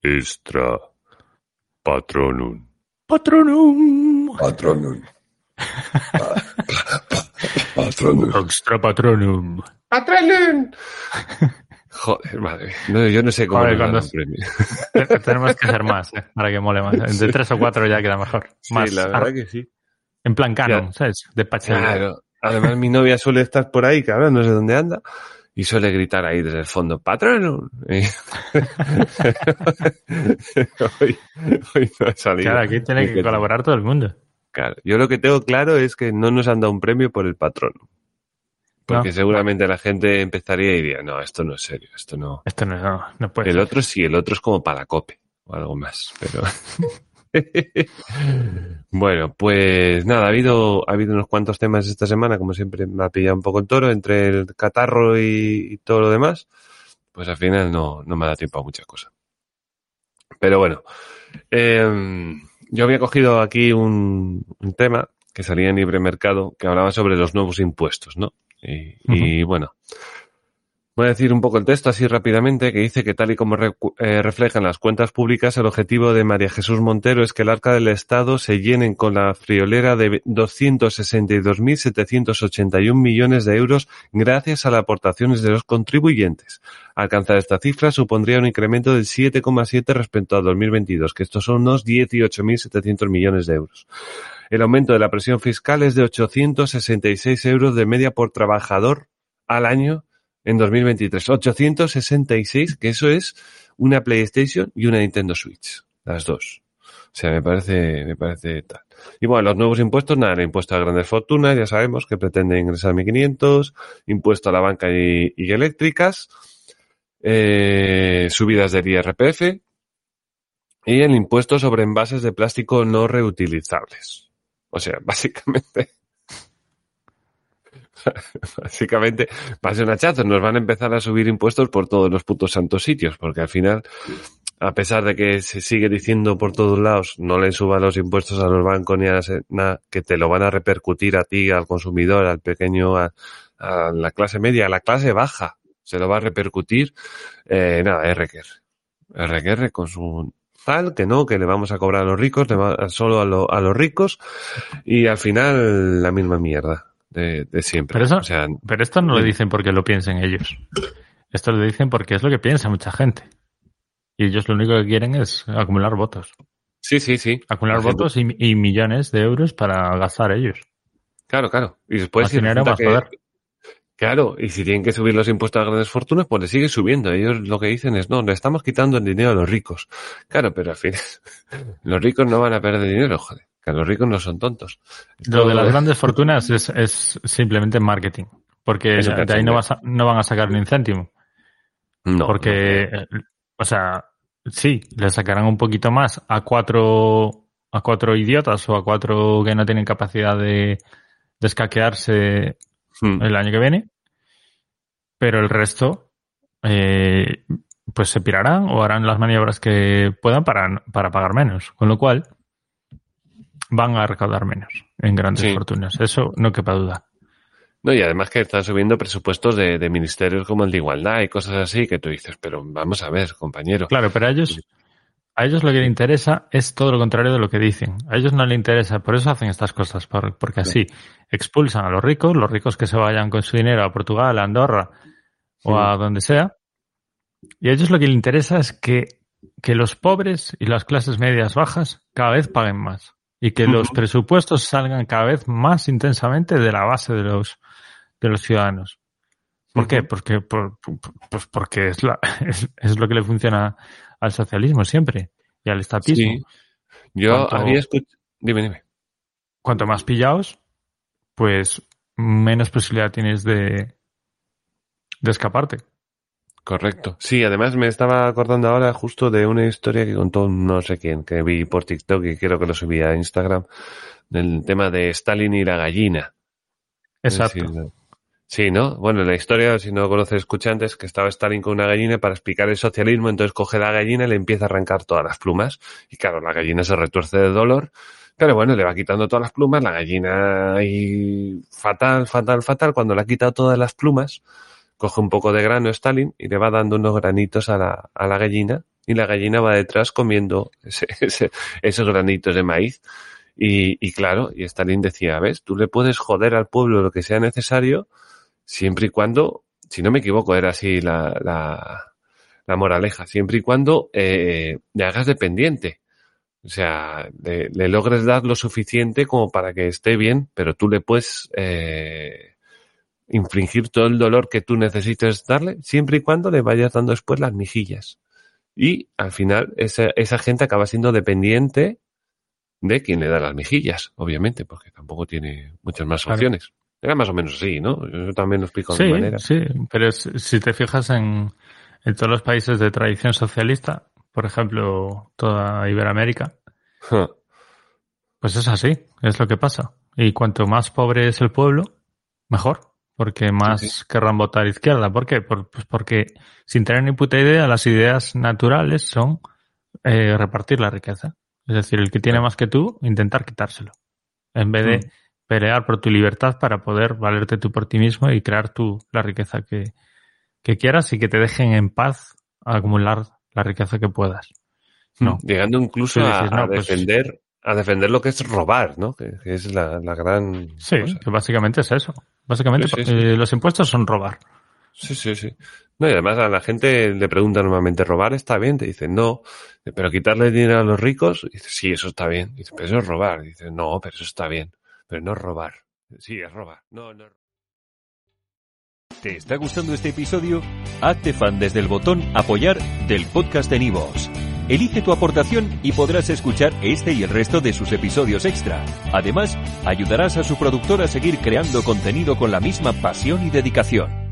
Extra Patronum. Patronum. Patronum. Patronum. Extra Patronum. ¡Patronum! Joder, madre. No, yo no sé cómo Joder, nos dan cuando un premio. tenemos que ser más, para que mole más. De 3 o 4 ya queda mejor. Más Sí, la verdad que sí. en plan canon, Ya. ¿sabes? De Pachel. Claro. Además, mi novia suele estar por ahí, cabrón, no sé dónde anda, y suele gritar ahí desde el fondo, ¡Patronum! Hoy no ha salido. Claro, aquí tiene que colaborar todo el mundo. Claro. Yo lo que tengo claro es que no nos han dado un premio por el Patronum. Porque No. seguramente la gente empezaría y diría, no, esto no es serio, esto no. Esto no puede El ser. otro sí, el otro es como para la COPE o algo más, pero... Bueno, pues nada, ha habido unos cuantos temas esta semana, como siempre me ha pillado un poco el toro, entre el catarro y todo lo demás, pues al final no me ha dado tiempo a muchas cosas. Pero bueno, yo había cogido aquí un tema que salía en Libre Mercado que hablaba sobre los nuevos impuestos, ¿no? Y bueno, voy a decir un poco el texto así rápidamente, que dice que tal y como reflejan las cuentas públicas, el objetivo de María Jesús Montero es que el arca del Estado se llenen con la friolera de 262.781 millones de euros gracias a las aportaciones de los contribuyentes. Alcanzar esta cifra supondría un incremento del 7,7 respecto a 2022, que estos son unos 18.700 millones de euros. El aumento de la presión fiscal es de 866 euros de media por trabajador al año en 2023. 866, que eso es una PlayStation y una Nintendo Switch. Las dos. O sea, me parece tal. Y bueno, los nuevos impuestos, nada, el impuesto a grandes fortunas, ya sabemos que pretende ingresar 1.500, impuesto a la banca y eléctricas, subidas del IRPF y el impuesto sobre envases de plástico no reutilizables. O sea, básicamente va a ser un hachazo. Nos van a empezar a subir impuestos por todos los putos santos sitios, porque al final, a pesar de que se sigue diciendo por todos lados, no le suban los impuestos a los bancos ni a nada, que te lo van a repercutir a ti, al consumidor, al pequeño, a la clase media, a la clase baja, se lo va a repercutir, nada, RQR con su tal, que no, que le vamos a cobrar a los ricos, solo a los ricos, y al final la misma mierda de siempre. Pero, eso, o sea, pero esto no lo dicen porque lo piensen ellos. Esto lo dicen porque es lo que piensa mucha gente. Y ellos lo único que quieren es acumular votos. Sí. Acumular votos y millones de euros para gastar ellos. Claro. Y después más dinero, más poder. Claro, y si tienen que subir los impuestos a grandes fortunas, pues le sigue subiendo. Ellos lo que dicen es, no, le estamos quitando el dinero a los ricos. Claro, pero al final, los ricos no van a perder dinero, joder. Que los ricos no son tontos. Lo de las grandes fortunas es simplemente marketing. Porque de ahí no van a sacar ni un céntimo. No. Porque, o sea, sí, le sacarán un poquito más a cuatro idiotas o a 4 que no tienen capacidad de escaquearse el año que viene, pero el resto pues se pirarán o harán las maniobras que puedan para pagar menos, con lo cual van a recaudar menos en grandes fortunas, eso no quepa duda. No, y además que están subiendo presupuestos de ministerios como el de Igualdad y cosas así que tú dices, pero vamos a ver, compañero. Claro, pero a ellos lo que les interesa es todo lo contrario de lo que dicen. A ellos no les interesa, por eso hacen estas cosas, porque así expulsan a los ricos que se vayan con su dinero a Portugal, a Andorra o a donde sea. Y a ellos lo que les interesa es que los pobres y las clases medias bajas cada vez paguen más. Y que los presupuestos salgan cada vez más intensamente de la base de los ciudadanos. ¿Por qué? Porque es lo que le funciona al socialismo siempre y al estatismo. Sí. Yo había escuchado... Dime. Cuanto más pillaos, pues menos posibilidad tienes de escaparte. Correcto. Sí, además me estaba acordando ahora justo de una historia que contó no sé quién, que vi por TikTok y creo que lo subí a Instagram, del tema de Stalin y la gallina. Exacto. Es decir, sí, ¿no? Bueno, la historia, si no lo conoces, escucha antes, que estaba Stalin con una gallina para explicar el socialismo, entonces coge la gallina y le empieza a arrancar todas las plumas. Y claro, la gallina se retuerce de dolor, pero bueno, le va quitando todas las plumas, la gallina y fatal. Cuando le ha quitado todas las plumas, coge un poco de grano Stalin y le va dando unos granitos a la gallina y la gallina va detrás comiendo esos granitos de maíz. Y claro, y Stalin decía, ¿ves? Tú le puedes joder al pueblo lo que sea necesario, siempre y cuando, si no me equivoco, era así la moraleja, siempre y cuando le hagas dependiente. O sea, le logres dar lo suficiente como para que esté bien, pero tú le puedes infligir todo el dolor que tú necesites darle, siempre y cuando le vayas dando después las mejillas. Y al final esa gente acaba siendo dependiente de quien le da las mejillas, obviamente, porque tampoco tiene muchas más opciones. Era más o menos así, ¿no? Yo también lo explico de mi manera. Sí, pero si te fijas en todos los países de tradición socialista, por ejemplo, toda Iberoamérica, pues es así, es lo que pasa. Y cuanto más pobre es el pueblo, mejor, porque más querrán votar izquierda. ¿Por qué? Pues porque, sin tener ni puta idea, las ideas naturales son repartir la riqueza. Es decir, el que tiene más que tú, intentar quitárselo. En vez de pelear por tu libertad para poder valerte tú por ti mismo y crear tú la riqueza que quieras y que te dejen en paz a acumular la riqueza que puedas. No. Llegando incluso a defender lo que es robar, ¿no? Que es la gran cosa. Que básicamente es eso. Básicamente los impuestos son robar. Sí. No, y además a la gente le pregunta normalmente, ¿robar está bien? Te dicen, no. ¿Pero quitarle dinero a los ricos? Dice, sí, eso está bien. Dice, pero eso es robar. Dice, no, pero eso está bien. Pero no es robar. Sí, es robar. No. ¿Te está gustando este episodio? Hazte fan desde el botón Apoyar del podcast de Nivos. Elige tu aportación y podrás escuchar este y el resto de sus episodios extra. Además, ayudarás a su productor a seguir creando contenido con la misma pasión y dedicación.